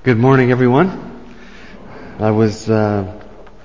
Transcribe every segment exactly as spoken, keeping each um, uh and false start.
Good morning, everyone. I was uh,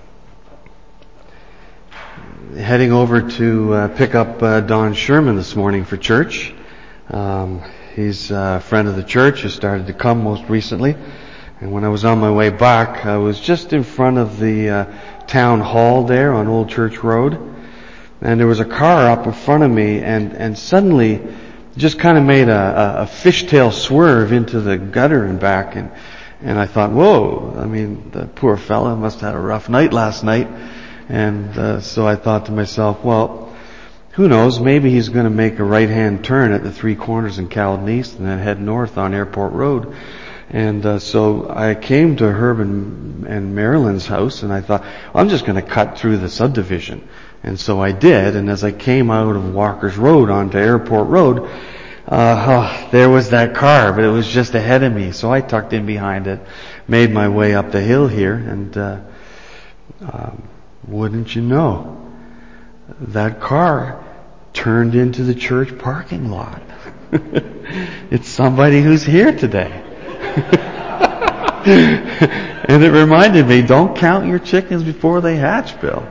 heading over to uh, pick up uh, Don Sherman this morning for church. Um, he's a friend of the church who started to come most recently. And when I was on my way back, I was just in front of the uh, town hall there on Old Church Road. And there was a car up in front of me, and, and suddenly just kind of made a, a, a fishtail swerve into the gutter and back. And And I thought, whoa, I mean, the poor fella must have had a rough night last night. And uh, so I thought to myself, well, who knows, maybe he's going to make a right-hand turn at the three corners in Caledon East and then head north on Airport Road. And uh, so I came to Herb and, and Marilyn's house, and I thought, I'm just going to cut through the subdivision. And so I did, and as I came out of Walker's Road onto Airport Road, Uh, oh, there was that car, but it was just ahead of me. So I tucked in behind it, made my way up the hill here, and uh, um, wouldn't you know, that car turned into the church parking lot. It's somebody who's here today. And it reminded me, don't count your chickens before they hatch, Bill.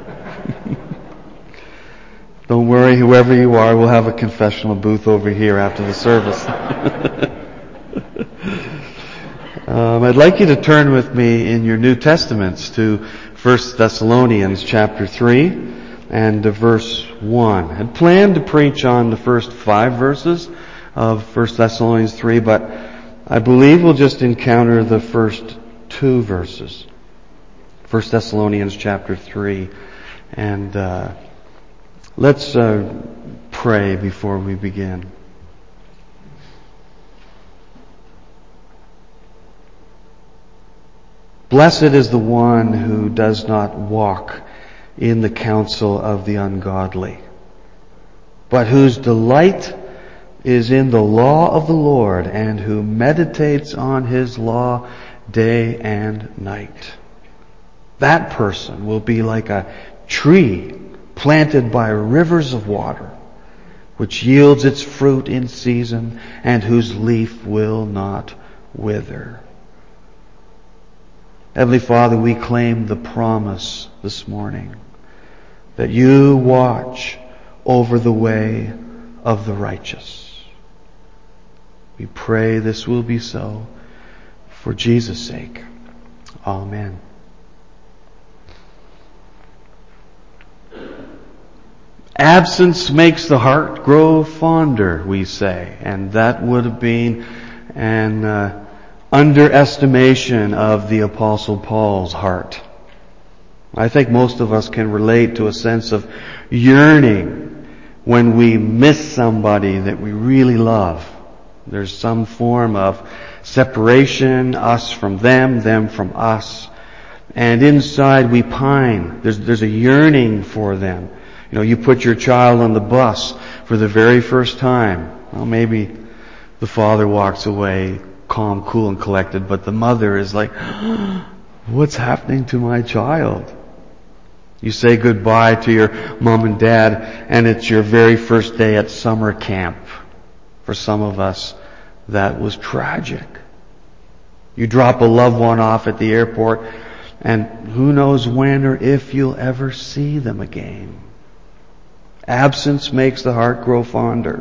Don't worry, whoever you are, we'll have a confessional booth over here after the service. um, I'd like you to turn with me in your New Testaments to First Thessalonians chapter three and to verse one. I had planned to preach on the first five verses of First Thessalonians three, but I believe we'll just encounter the first two verses. First Thessalonians chapter three, and uh Let's uh, pray before we begin. Blessed is the one who does not walk in the counsel of the ungodly, but whose delight is in the law of the Lord, and who meditates on his law day and night. That person will be like a tree planted by rivers of water, which yields its fruit in season, and whose leaf will not wither. Heavenly Father, we claim the promise this morning that you watch over the way of the righteous. We pray this will be so for Jesus' sake. Amen. Absence makes the heart grow fonder, we say, and that would have been an uh, underestimation of the Apostle Paul's heart. I think most of us can relate to a sense of yearning when we miss somebody that we really love. There's some form of separation, us from them, them from us, and inside we pine. There's, there's a yearning for them. You know, you put your child on the bus for the very first time. Well, maybe the father walks away calm, cool, and collected, but the mother is like, what's happening to my child? You say goodbye to your mom and dad, and it's your very first day at summer camp. For some of us, that was tragic. You drop a loved one off at the airport, and who knows when or if you'll ever see them again. Absence makes the heart grow fonder.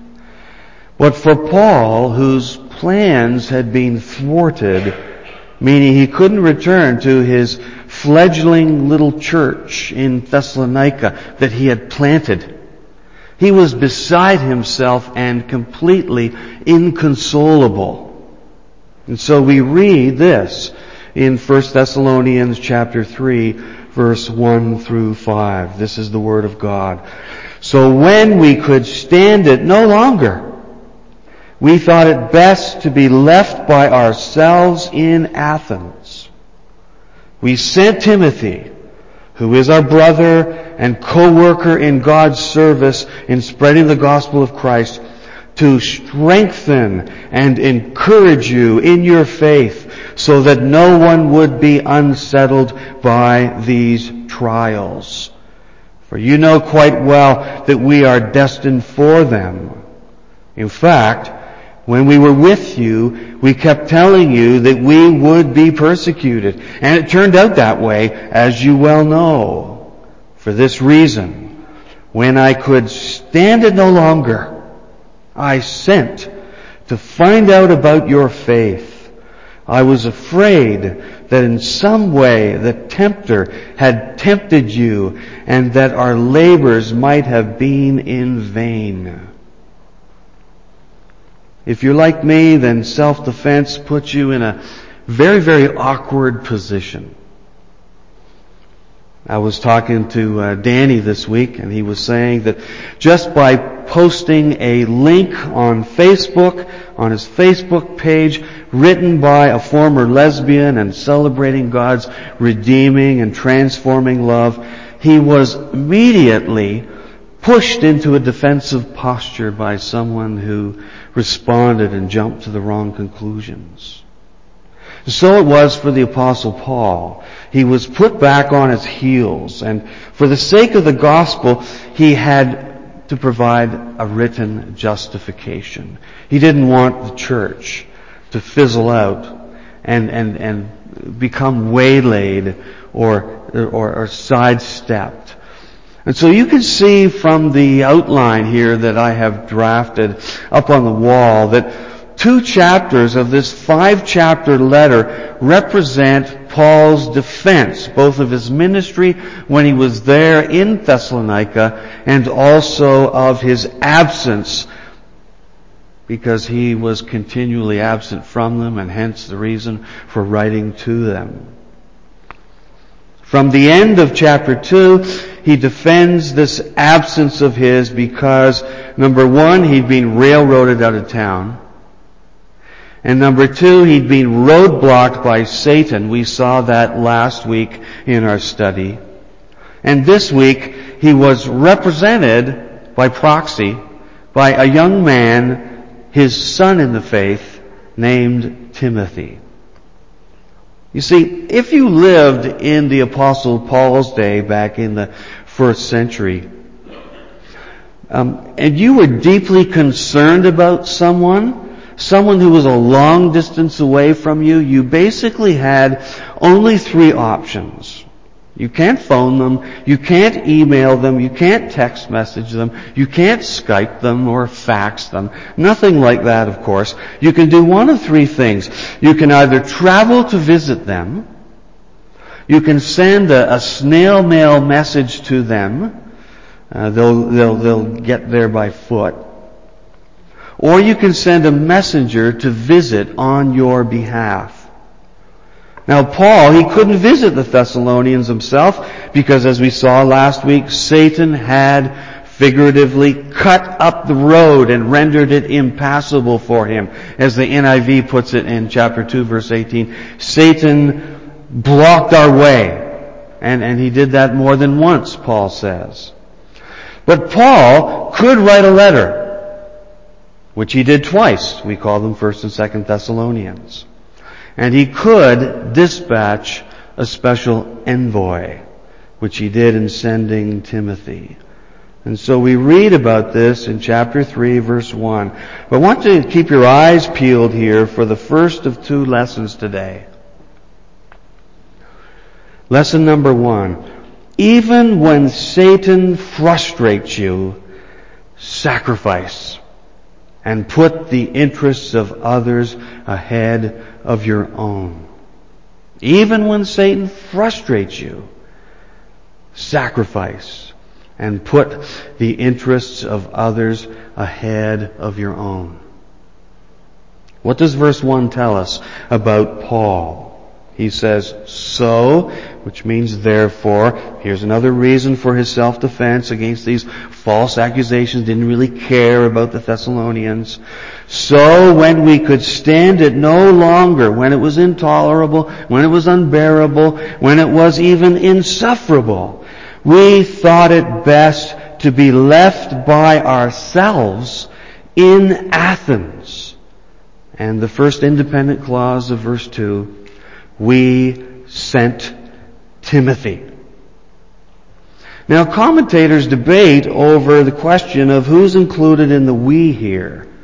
But for Paul, whose plans had been thwarted, meaning he couldn't return to his fledgling little church in Thessalonica that he had planted, he was beside himself and completely inconsolable. And so we read this in First Thessalonians chapter three, verse one through five. This is the Word of God. So when we could stand it no longer, we thought it best to be left by ourselves in Athens. We sent Timothy, who is our brother and co-worker in God's service in spreading the gospel of Christ, to strengthen and encourage you in your faith, so that no one would be unsettled by these trials. For you know quite well that we are destined for them. In fact, When we were with you, we kept telling you that we would be persecuted. And it turned out that way, as you well know. For this reason, when I could stand it no longer, I sent to find out about your faith. I was afraid that in some way the tempter had tempted you and that our labors might have been in vain. If you're like me, then self-defense puts you in a very, very awkward position. I was talking to uh, Danny this week, and he was saying that just by posting a link on Facebook, on his Facebook page, written by a former lesbian and celebrating God's redeeming and transforming love, he was immediately pushed into a defensive posture by someone who responded and jumped to the wrong conclusions. So it was for the Apostle Paul. He was put back on his heels, and for the sake of the gospel, he had to provide a written justification. He didn't want the church to fizzle out and and and become waylaid or or, or sidestepped. And so you can see from the outline here that I have drafted up on the wall that two chapters of this five-chapter letter represent Paul's defense, both of his ministry when he was there in Thessalonica and also of his absence, because he was continually absent from them, and hence the reason for writing to them. From the end of chapter two, he defends this absence of his because, number one, he'd been railroaded out of town. And number two, he'd been roadblocked by Satan. We saw that last week in our study. And this week, he was represented by proxy by a young man, his son in the faith, named Timothy. You see, if you lived in the Apostle Paul's day back in the first century, um, and you were deeply concerned about someone, someone who was a long distance away from you, you basically had only three options. You can't phone them, you can't email them, you can't text message them, you can't Skype them or fax them. Nothing like that, of course. You can do one of three things. You can either travel to visit them, you can send a, a snail mail message to them, uh, they'll, they'll, they'll get there by foot, or you can send a messenger to visit on your behalf. Now Paul, he couldn't visit the Thessalonians himself because, as we saw last week, Satan had figuratively cut up the road and rendered it impassable for him. As the N I V puts it in chapter two, verse eighteen, Satan blocked our way. And, and he did that more than once, Paul says. But Paul could write a letter, which he did twice. We call them First and Second Thessalonians. And he could dispatch a special envoy, which he did in sending Timothy. And so we read about this in chapter three, verse one. But I want to keep your eyes peeled here for the first of two lessons today. Lesson number one. Even when Satan frustrates you, sacrifice and put the interests of others ahead of your own. Even when Satan frustrates you, sacrifice and put the interests of others ahead of your own. What does verse one tell us about Paul? He says, so, which means therefore. Here's another reason for his self-defense against these false accusations. Didn't really care about the Thessalonians. So when we could stand it no longer, when it was intolerable, when it was unbearable, when it was even insufferable, we thought it best to be left by ourselves in Athens. And the first independent clause of verse two, we sent Timothy. Now, commentators debate over the question of who's included in the we here.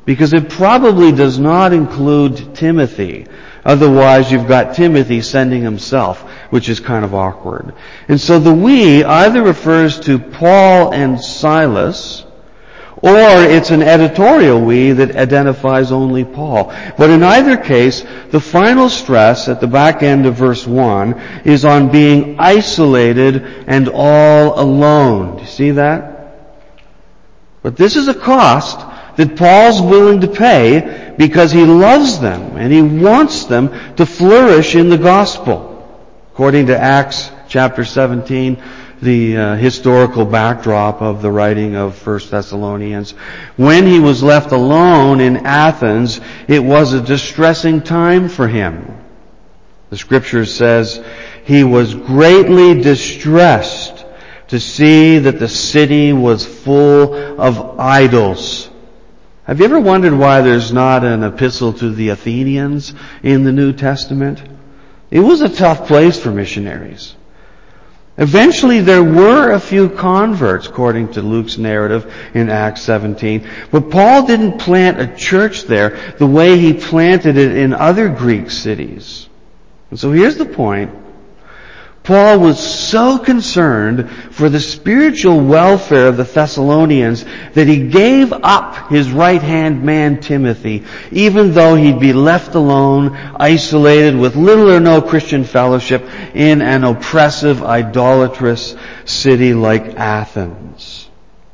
because it probably does not include Timothy. Otherwise, you've got Timothy sending himself, which is kind of awkward. And so the we either refers to Paul and Silas, or it's an editorial we that identifies only Paul. But in either case, the final stress at the back end of verse one is on being isolated and all alone. Do you see that? But this is a cost that Paul's willing to pay because he loves them and he wants them to flourish in the gospel. According to Acts chapter seventeen, the uh, historical backdrop of the writing of First Thessalonians, when he was left alone in Athens, it was a distressing time for him. The scripture says he was greatly distressed to see that the city was full of idols. Have you ever wondered why there's not an epistle to the Athenians in the New Testament? It was a tough place for missionaries. Eventually there were a few converts, according to Luke's narrative in Acts seventeen. But Paul didn't plant a church there the way he planted it in other Greek cities. And so here's the point. Paul was so concerned for the spiritual welfare of the Thessalonians that he gave up his right-hand man Timothy, even though he'd be left alone, isolated, with little or no Christian fellowship in an oppressive, idolatrous city like Athens.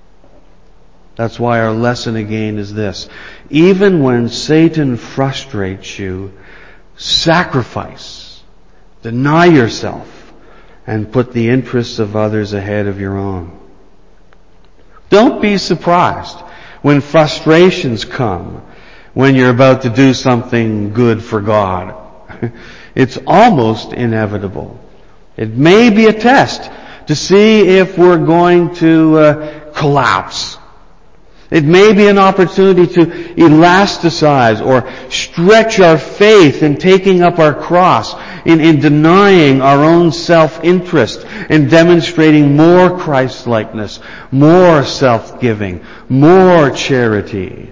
That's why our lesson again is this. Even when Satan frustrates you, sacrifice, deny yourself, and put the interests of others ahead of your own. Don't be surprised when frustrations come when you're about to do something good for God. It's almost inevitable. It may be a test to see if we're going to uh, collapse. It may be an opportunity to elasticize or stretch our faith in taking up our cross, in, in denying our own self-interest and demonstrating more Christ-likeness, more self-giving, more charity.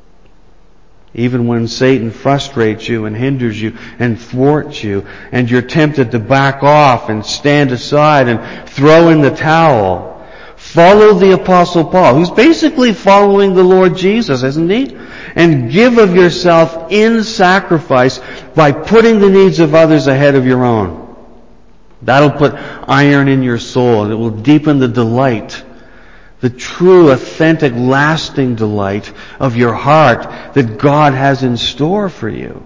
Even when Satan frustrates you and hinders you and thwarts you, and you're tempted to back off and stand aside and throw in the towel, follow the Apostle Paul, who's basically following the Lord Jesus, isn't he? And give of yourself in sacrifice by putting the needs of others ahead of your own. That'll put iron in your soul, and it will deepen the delight, the true, authentic, lasting delight of your heart that God has in store for you.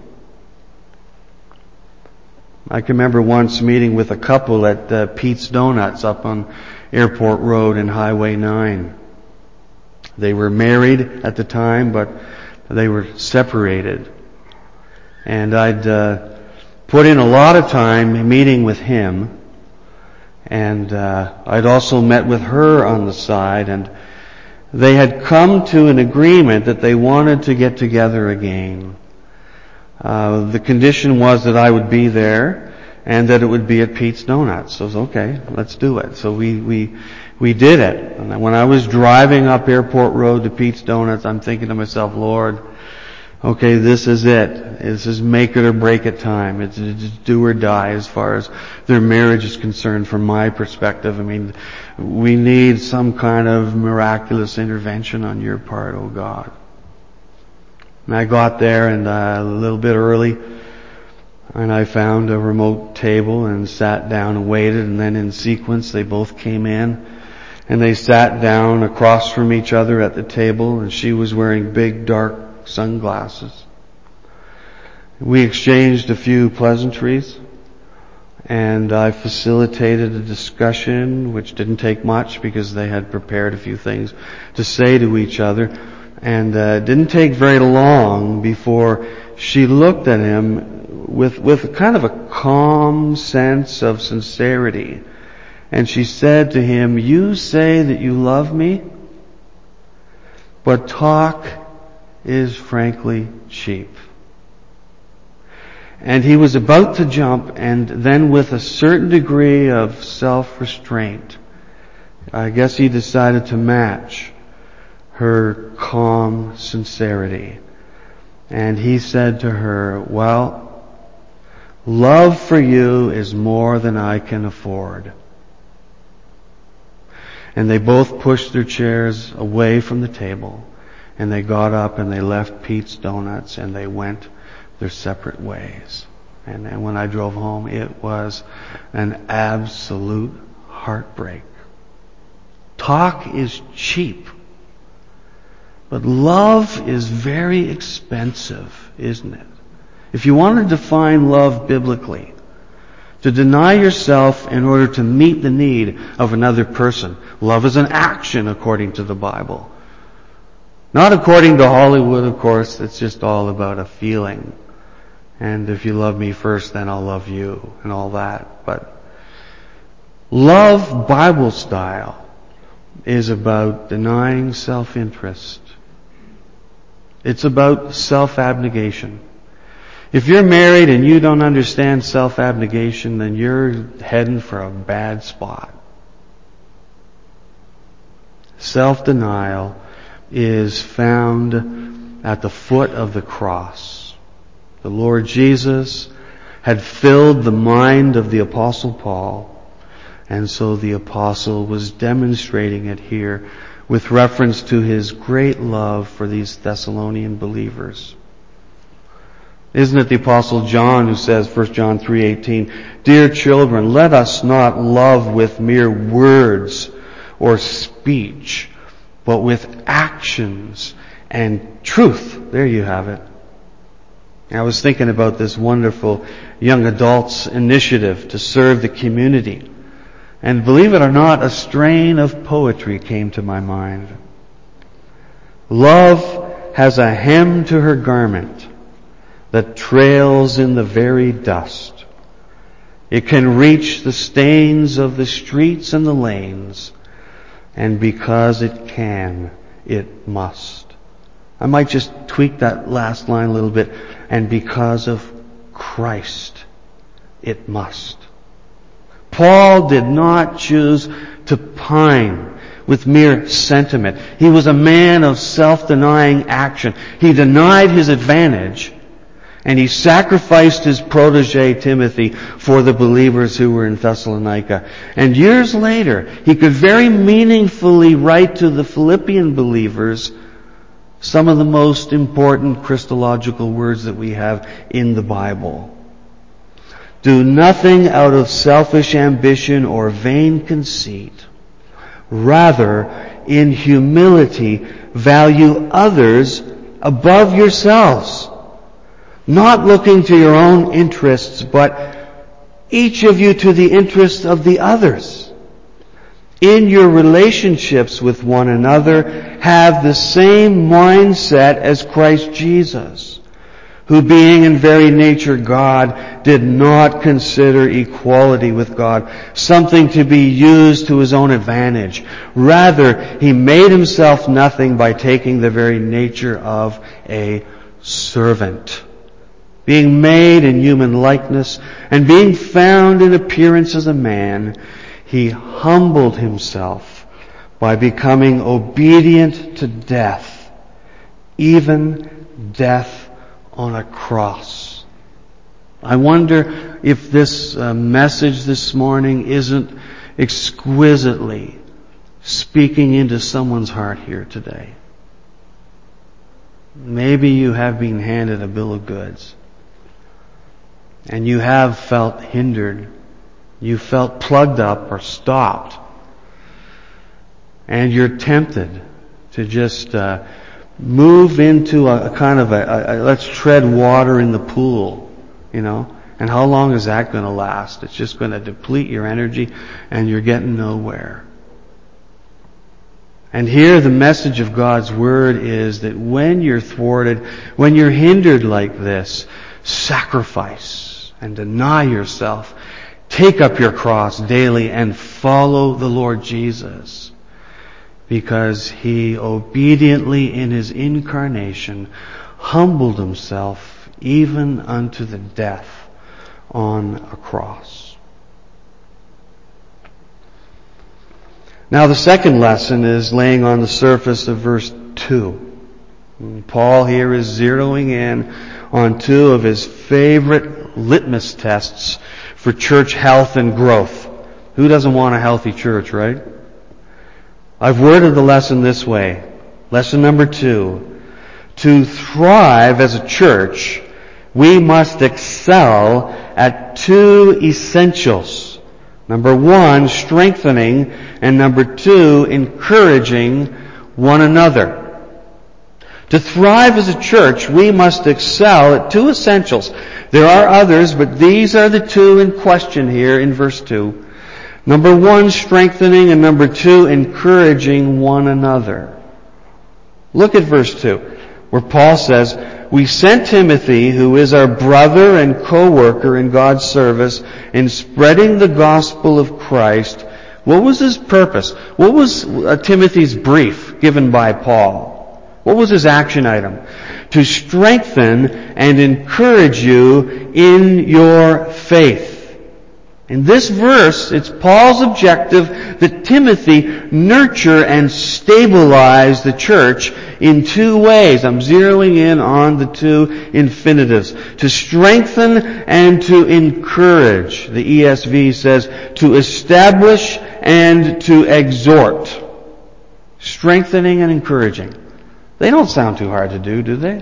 I can remember once meeting with a couple at uh, Pete's Donuts up on Airport Road and Highway nine. They were married at the time, but they were separated. And I'd uh, put in a lot of time meeting with him. And uh, I'd also met with her on the side. And they had come to an agreement that they wanted to get together again. Uh, the condition was that I would be there and that it would be at Pete's Donuts. So I was, okay, let's do it. So we, we, we did it. And when I was driving up Airport Road to Pete's Donuts, I'm thinking to myself, Lord, okay, this is it. This is make it or break it time. It's, it's do or die as far as their marriage is concerned from my perspective. I mean, we need some kind of miraculous intervention on your part, oh God. And I got there and uh, a little bit early, and I found a remote table and sat down and waited, and then in sequence they both came in and they sat down across from each other at the table, and she was wearing big dark sunglasses. We exchanged a few pleasantries, and I facilitated a discussion which didn't take much because they had prepared a few things to say to each other. And uh, it didn't take very long before she looked at him with with kind of a calm sense of sincerity. And she said to him, "You say that you love me, but talk is frankly cheap." And he was about to jump, and then with a certain degree of self-restraint, I guess he decided to match her calm sincerity. And he said to her, well, love for you is more than I can afford. And they both pushed their chairs away from the table, and they got up and they left Pete's Donuts and they went their separate ways. And, and when I drove home, it was an absolute heartbreak. Talk is cheap, but love is very expensive, isn't it? If you want to define love biblically, to deny yourself in order to meet the need of another person. Love is an action according to the Bible. Not according to Hollywood, of course. It's just all about a feeling. And if you love me first, then I'll love you and all that. But love, Bible style, is about denying self-interest. It's about self-abnegation. If you're married and you don't understand self-abnegation, then you're heading for a bad spot. Self-denial is found at the foot of the cross. The Lord Jesus had filled the mind of the Apostle Paul, and so the Apostle was demonstrating it here with reference to his great love for these Thessalonian believers. Isn't it the Apostle John who says, First John three eighteen, "Dear children, let us not love with mere words or speech, but with actions and truth." There you have it. I was thinking about this wonderful young adults initiative to serve the community. And believe it or not, a strain of poetry came to my mind. Love has a hem to her garment that trails in the very dust. It can reach the stains of the streets and the lanes, and because it can, it must. I might just tweak that last line a little bit. And because of Christ, it must. Paul did not choose to pine with mere sentiment. He was a man of self-denying action. He denied his advantage, and he sacrificed his protege Timothy for the believers who were in Thessalonica. And years later, he could very meaningfully write to the Philippian believers some of the most important Christological words that we have in the Bible. Do nothing out of selfish ambition or vain conceit. Rather, in humility, value others above yourselves, not looking to your own interests, but each of you to the interests of the others. In your relationships with one another, have the same mindset as Christ Jesus, who being in very nature God, did not consider equality with God something to be used to his own advantage. Rather, he made himself nothing by taking the very nature of a servant, being made in human likeness, and being found in appearance as a man, he humbled himself by becoming obedient to death, even death on a cross. I wonder if this uh, message this morning isn't exquisitely speaking into someone's heart here today. Maybe you have been handed a bill of goods, and you have felt hindered. You felt plugged up or stopped. And you're tempted to just uh, move into a, a kind of a, a, a let's tread water in the pool, you know. And how long is that going to last? It's just going to deplete your energy and you're getting nowhere. And here the message of God's Word is that when you're thwarted, when you're hindered like this, sacrifice and deny yourself. Take up your cross daily and follow the Lord Jesus, because he obediently in his incarnation humbled himself even unto the death on a cross. Now the second lesson is laying on the surface of verse two. And Paul here is zeroing in on two of his favorite litmus tests for church health and growth. Who doesn't want a healthy church, right? I've worded the lesson this way. Lesson number two. To thrive as a church, we must excel at two essentials. Number one, strengthening, and number two, encouraging one another. To thrive as a church, we must excel at two essentials. There are others, but these are the two in question here in verse two. Number one, strengthening, and number two, encouraging one another. Look at verse two, where Paul says, "We sent Timothy, who is our brother and co-worker in God's service, in spreading the gospel of Christ." What was his purpose? What was uh, Timothy's brief given by Paul? What was his action item? To strengthen and encourage you in your faith. In this verse, it's Paul's objective that Timothy nurture and stabilize the church in two ways. I'm zeroing in on the two infinitives. To strengthen and to encourage. The E S V says to establish and to exhort. Strengthening and encouraging. They don't sound too hard to do, do they?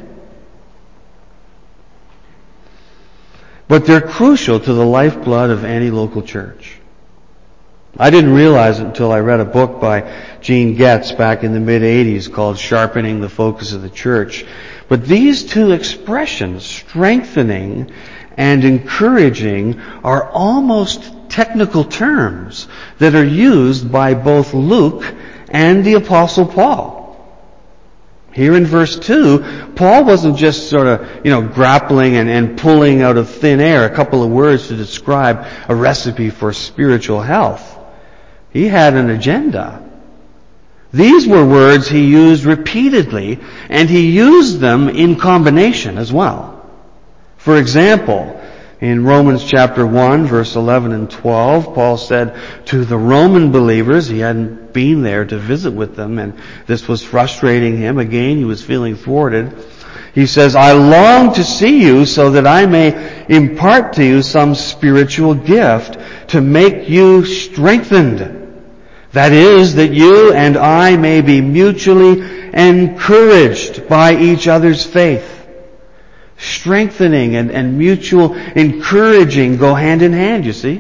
But they're crucial to the lifeblood of any local church. I didn't realize it until I read a book by Gene Getz back in the mid-eighties called Sharpening the Focus of the Church. But these two expressions, strengthening and encouraging, are almost technical terms that are used by both Luke and the Apostle Paul. Here in verse two, Paul wasn't just sort of, you know, grappling and, and pulling out of thin air a couple of words to describe a recipe for spiritual health. He had an agenda. These were words he used repeatedly, and he used them in combination as well. For example, in Romans chapter one, verse eleven and twelve, Paul said to the Roman believers, he hadn't been there to visit with them, and this was frustrating him. Again, he was feeling thwarted. He says, "I long to see you so that I may impart to you some spiritual gift to make you strengthened. That is, that you and I may be mutually encouraged by each other's faith." Strengthening and, and mutual encouraging go hand in hand, you see.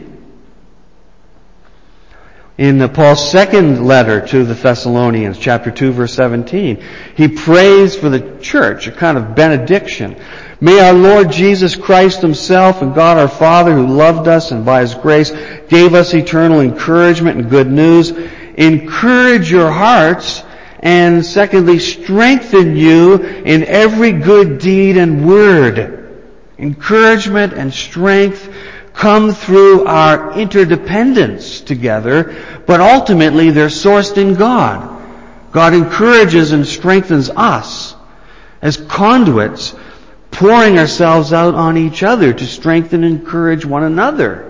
In Paul's second letter to the Thessalonians, chapter two, verse seventeen, he prays for the church, a kind of benediction. "May our Lord Jesus Christ himself and God our Father, who loved us and by his grace gave us eternal encouragement and good news, encourage your hearts, and secondly, strengthen you in every good deed and word." Encouragement and strength come through our interdependence together, but ultimately they're sourced in God. God encourages and strengthens us as conduits, pouring ourselves out on each other to strengthen and encourage one another.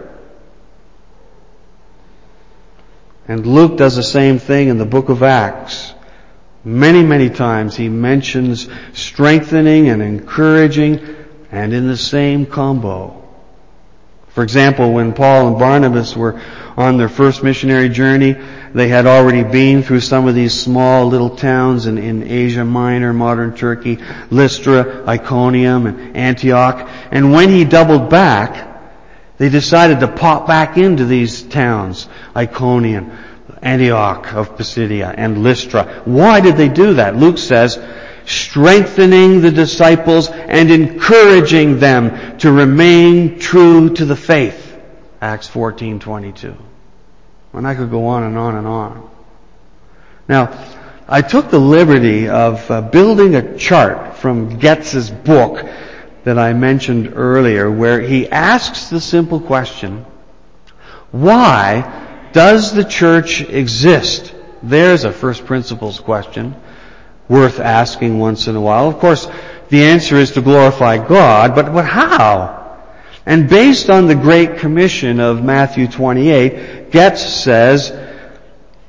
And Luke does the same thing in the book of Acts. Many, many times he mentions strengthening and encouraging, and in the same combo. For example, when Paul and Barnabas were on their first missionary journey, they had already been through some of these small little towns in, in Asia Minor, modern Turkey, Lystra, Iconium, and Antioch. And when he doubled back, they decided to pop back into these towns, Iconium, Antioch of Pisidia, and Lystra. Why did they do that? Luke says, strengthening the disciples and encouraging them to remain true to the faith. Acts fourteen twenty-two. And I could go on and on and on. Now, I took the liberty of uh, building a chart from Getz's book that I mentioned earlier, where he asks the simple question, why does the church exist? There's a first principles question worth asking once in a while. Of course, the answer is to glorify God, but, but how? And based on the Great Commission of Matthew twenty-eight, Getz says,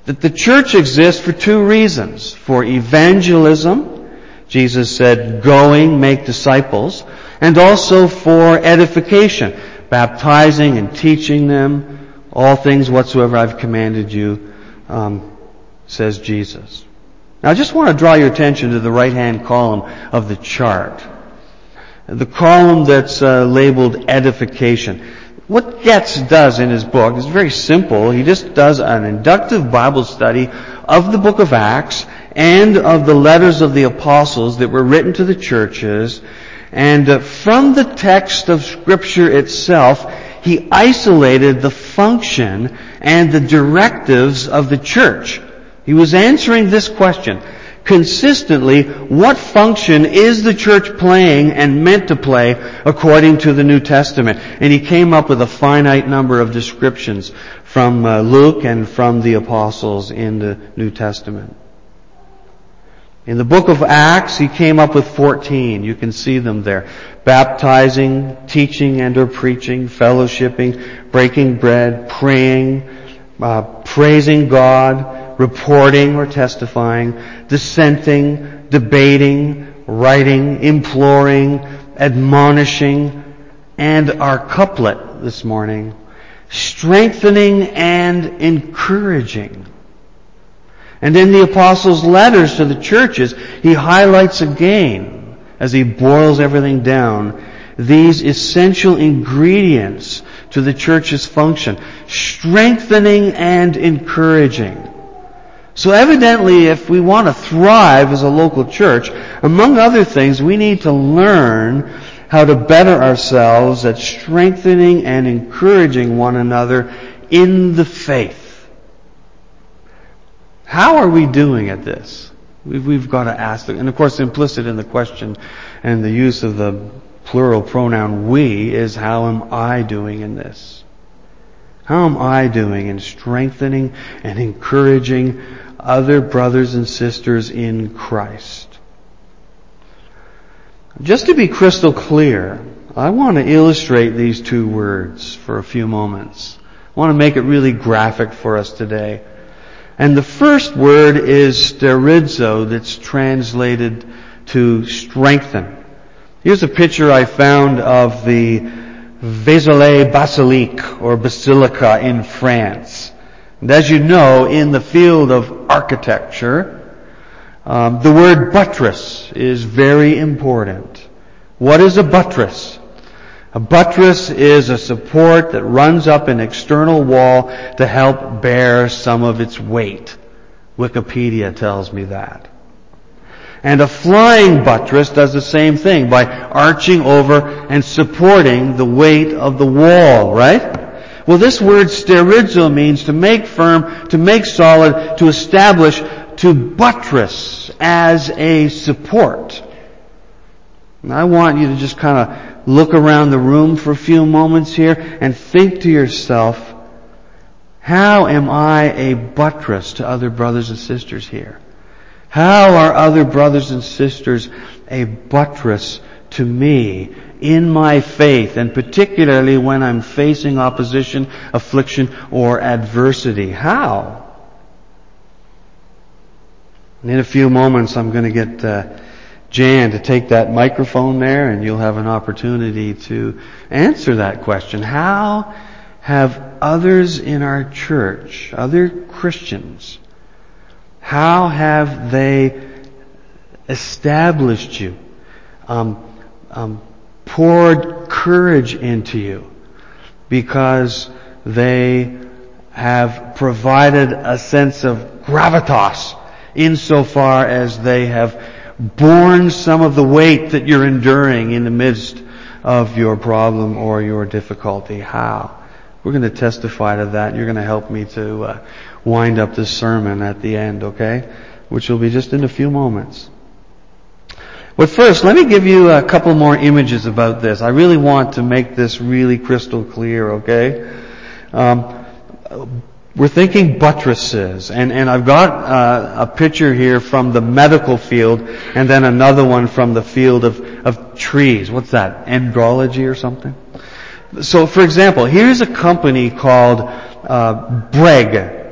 that the church exists for two reasons. For evangelism, Jesus said, going, make disciples, and also for edification, baptizing and teaching them, all things whatsoever I've commanded you, um, says Jesus. Now I just want to draw your attention to the right-hand column of the chart. The column that's uh, labeled edification. What Getz does in his book is very simple. He just does an inductive Bible study of the book of Acts and of the letters of the apostles that were written to the churches. And uh, from the text of Scripture itself, he isolated the function and the directives of the church. He was answering this question consistently: what function is the church playing and meant to play according to the New Testament? And he came up with a finite number of descriptions from uh, Luke and from the apostles in the New Testament. In the book of Acts, he came up with fourteen. You can see them there. Baptizing, teaching and or preaching, fellowshipping, breaking bread, praying, uh, praising God, reporting or testifying, dissenting, debating, writing, imploring, admonishing, and our couplet this morning, strengthening and encouraging. And in the apostles' letters to the churches, he highlights again, as he boils everything down, these essential ingredients to the church's function: strengthening and encouraging. So evidently, if we want to thrive as a local church, among other things, we need to learn how to better ourselves at strengthening and encouraging one another in the faith. How are we doing at this? We've, we've got to ask. And of course, implicit in the question and the use of the plural pronoun we is, how am I doing in this? How am I doing in strengthening and encouraging other brothers and sisters in Christ? Just to be crystal clear, I want to illustrate these two words for a few moments. I want to make it really graphic for us today. And the first word is sterizo, that's translated to strengthen. Here's a picture I found of the Vézelay Basilique, or Basilica in France. And as you know, in the field of architecture, um, the word buttress is very important. What is a buttress? A buttress is a support that runs up an external wall to help bear some of its weight. Wikipedia tells me that. And a flying buttress does the same thing by arching over and supporting the weight of the wall, right? Well, this word sterizo means to make firm, to make solid, to establish, to buttress as a support. And I want you to just kind of look around the room for a few moments here and think to yourself, how am I a buttress to other brothers and sisters here? How are other brothers and sisters a buttress to me in my faith, and particularly when I'm facing opposition, affliction, or adversity? How? And in a few moments, I'm going to get uh, Jan to take that microphone there, and you'll have an opportunity to answer that question. How have others in our church, other Christians, how have they established you, um, um, poured courage into you, because they have provided a sense of gravitas insofar as they have borne some of the weight that you're enduring in the midst of your problem or your difficulty? How? We're going to testify to that. You're going to help me to uh, wind up this sermon at the end, okay? Which will be just in a few moments. But first, let me give you a couple more images about this. I really want to make this really crystal clear, okay? Um, we're thinking buttresses, and, and I've got uh, a picture here from the medical field, and then another one from the field of, of trees. What's that? Andrology or something? So, for example, here's a company called uh, Breg.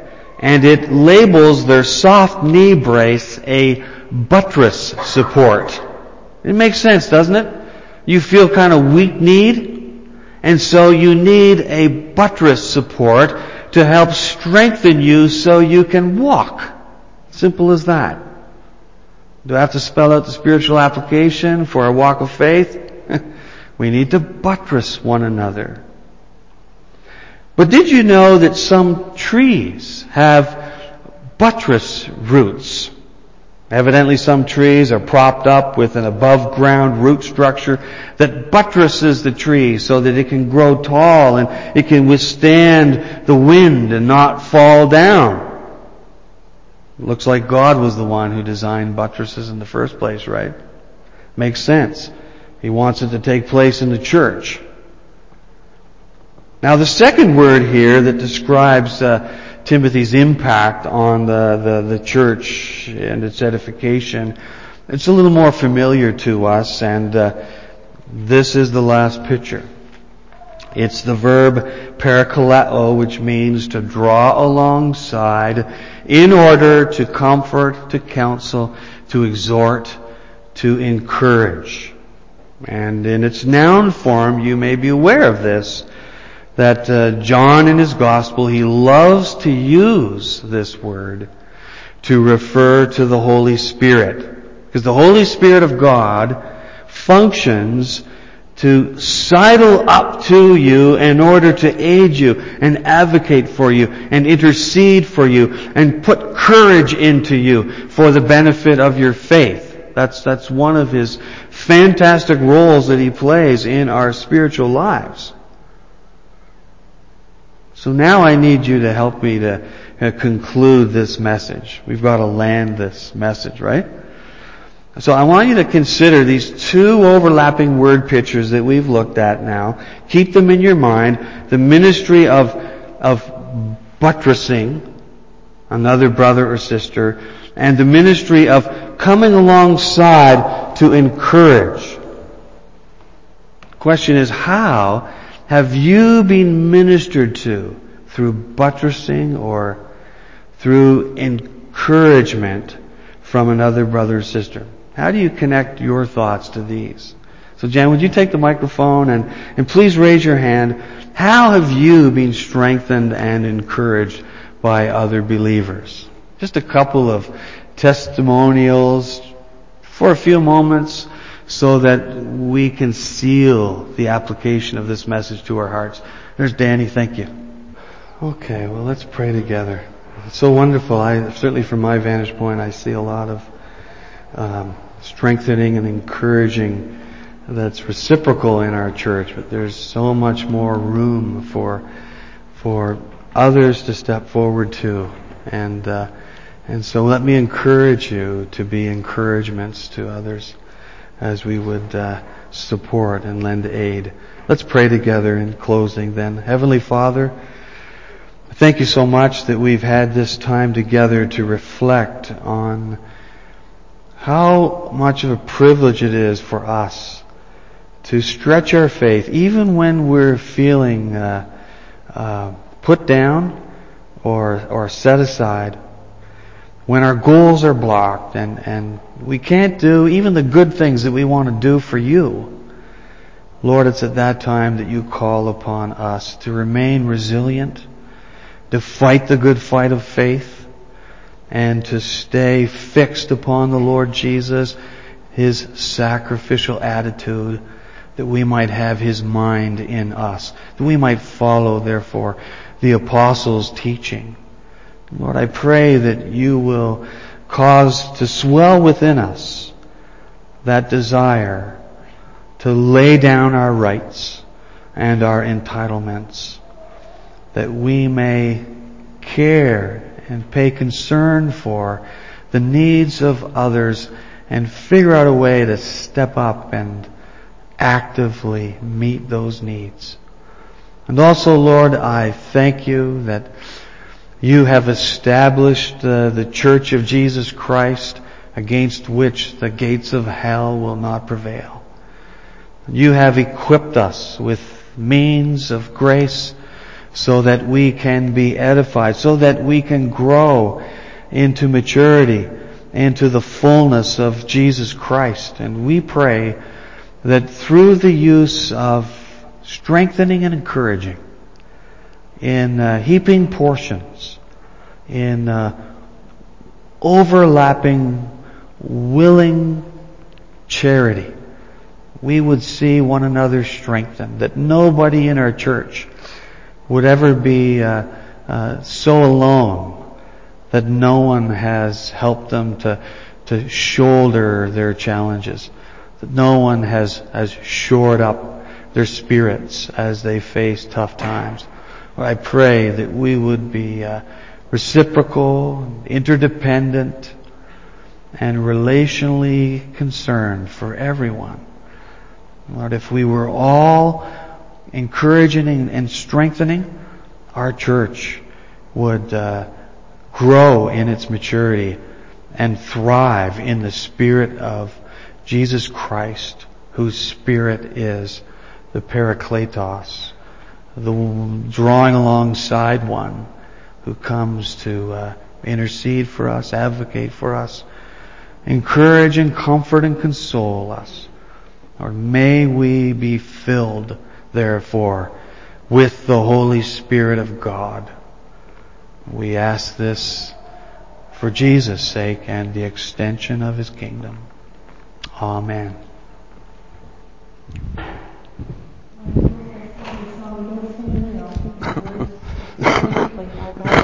and it labels their soft knee brace a buttress support. It makes sense, doesn't it? You feel kind of weak-kneed, and so you need a buttress support to help strengthen you so you can walk. Simple as that. Do I have to spell out the spiritual application for a walk of faith? We need to buttress one another. But did you know that some trees have buttress roots? Evidently some trees are propped up with an above ground root structure that buttresses the tree so that it can grow tall and it can withstand the wind and not fall down. It looks like God was the one who designed buttresses in the first place, right? Makes sense. He wants it to take place in the church. Now the second word here that describes uh, Timothy's impact on the, the, the church and its edification, it's a little more familiar to us, and uh, this is the last picture. It's the verb parakaleo, which means to draw alongside in order to comfort, to counsel, to exhort, to encourage. And in its noun form, you may be aware of this, that uh, John in his gospel, he loves to use this word to refer to the Holy Spirit. Because the Holy Spirit of God functions to sidle up to you in order to aid you and advocate for you and intercede for you and put courage into you for the benefit of your faith. That's, that's one of his fantastic roles that he plays in our spiritual lives. So now I need you to help me to uh, conclude this message. We've got to land this message, right? So I want you to consider these two overlapping word pictures that we've looked at now. Keep them in your mind. The ministry of, of buttressing another brother or sister, and the ministry of coming alongside to encourage. The question is, how have you been ministered to through buttressing or through encouragement from another brother or sister? How do you connect your thoughts to these? So Jan, would you take the microphone and, and please raise your hand. How have you been strengthened and encouraged by other believers? Just a couple of testimonials for a few moments so that we can seal the application of this message to our hearts. There's Danny, thank you. Okay, well let's pray together. It's so wonderful. I certainly from my vantage point I see a lot of um, strengthening and encouraging that's reciprocal in our church, but there's so much more room for for others to step forward to, and uh, and so let me encourage you to be encouragements to others as we would uh, support and lend aid. Let's pray together in closing then. Heavenly Father, thank you so much that we've had this time together to reflect on how much of a privilege it is for us to stretch our faith, even when we're feeling uh, uh, put down or or set aside, when our goals are blocked and, and we can't do even the good things that we want to do for you. Lord, it's at that time that you call upon us to remain resilient, to fight the good fight of faith, and to stay fixed upon the Lord Jesus, His sacrificial attitude, that we might have His mind in us, that we might follow, therefore, the apostles' teaching. Lord, I pray that you will cause to swell within us that desire to lay down our rights and our entitlements, that we may care and pay concern for the needs of others and figure out a way to step up and actively meet those needs. And also, Lord, I thank you that you have established uh, the Church of Jesus Christ, against which the gates of hell will not prevail. You have equipped us with means of grace so that we can be edified, so that we can grow into maturity, into the fullness of Jesus Christ. And we pray that through the use of strengthening and encouraging, in uh, heaping portions, in uh, overlapping, willing charity, we would see one another strengthened, that nobody in our church would ever be uh, uh, so alone that no one has helped them to to shoulder their challenges, that no one has has shored up their spirits as they face tough times. I pray that we would be uh, reciprocal, interdependent, and relationally concerned for everyone. Lord, if we were all encouraging and strengthening, our church would uh, grow in its maturity and thrive in the Spirit of Jesus Christ, whose Spirit is the Parakletos, the drawing alongside one who comes to uh, intercede for us, advocate for us, encourage and comfort and console us. Or may we be filled, therefore, with the Holy Spirit of God. We ask this for Jesus' sake and the extension of His kingdom. Amen.